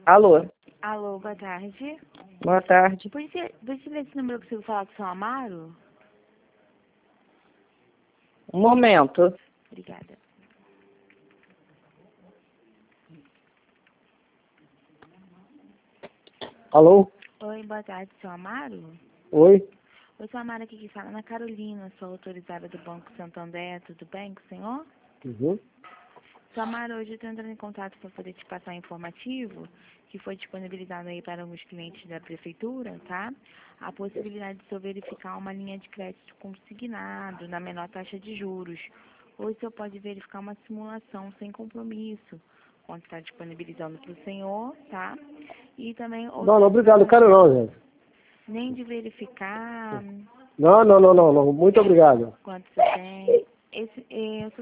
Alô, Alô, boa tarde. boa tarde. Por gentileza, esse número que eu consigo falar com o seu Amaro? Um momento. Obrigada. Alô? Oi, boa tarde, seu Amaro? Oi? Oi, seu Amaro, aqui que fala Ana Carolina, sou autorizada do Banco Santander, tudo bem com o senhor? Uhum. Seu Amaro, hoje eu estou entrando em contato para poder te passar um informativo que foi disponibilizado aí para alguns clientes da prefeitura, tá? A possibilidade de o senhor verificar uma linha de crédito consignado na menor taxa de juros. Ou o senhor pode verificar uma simulação sem compromisso, quando está disponibilizando para o senhor, tá? E também Não, não, obrigado, não quero não, gente. nem de verificar Não, muito obrigado. quanto você tem.